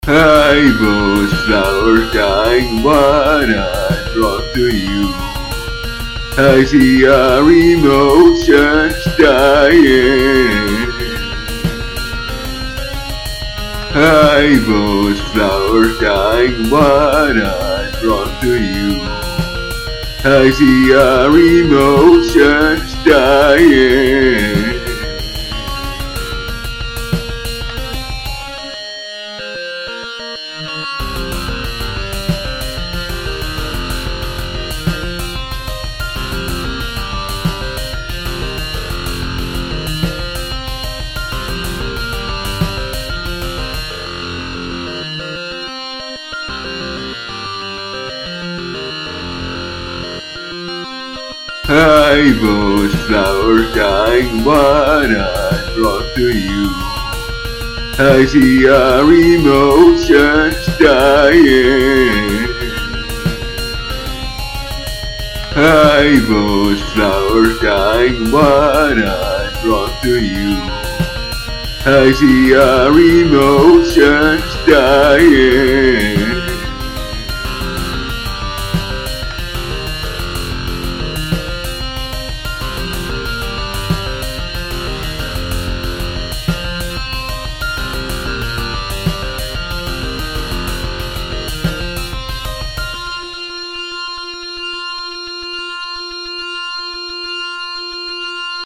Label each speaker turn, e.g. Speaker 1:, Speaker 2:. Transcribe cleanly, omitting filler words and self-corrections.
Speaker 1: I was flowers dying what I brought to you. I see our emotions dying. I was flowers dying what I brought to you. I see our emotions dying. I was flowers dying what I brought to you. I see our emotions dying. I was flowers dying what I brought to you. I see our emotions dying.